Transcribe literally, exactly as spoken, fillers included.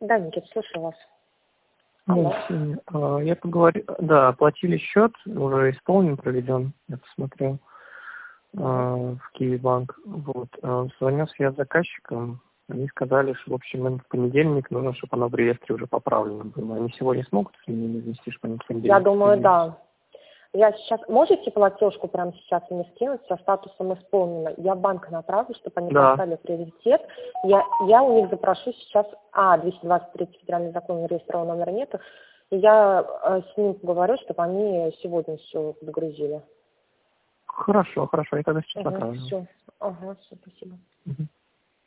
Да, Никит, слушаю вас. Ну, а, я поговорил, да, оплатили счет, уже исполнен, проведен, я посмотрел, а, в Киевбанк. Вот, а, звонился я заказчикам, они сказали, что, в общем, им в понедельник нужно, чтобы оно в реестре уже поправлено было. Они сегодня смогут изменения внести, чтобы они в понедельник? Я думаю, да. Я сейчас, можете платежку прямо сейчас мне скинуть со статусом исполнено? Я в банк направлю, чтобы они Да. поставили приоритет. Я, я у них запрошу сейчас, а, двести двадцать три федеральный закон, реестрового номера нету. И я э, с ним поговорю, чтобы они сегодня все подгрузили. Хорошо, хорошо, я тогда сейчас Угу, направлю. все. Ага, все, спасибо. Угу.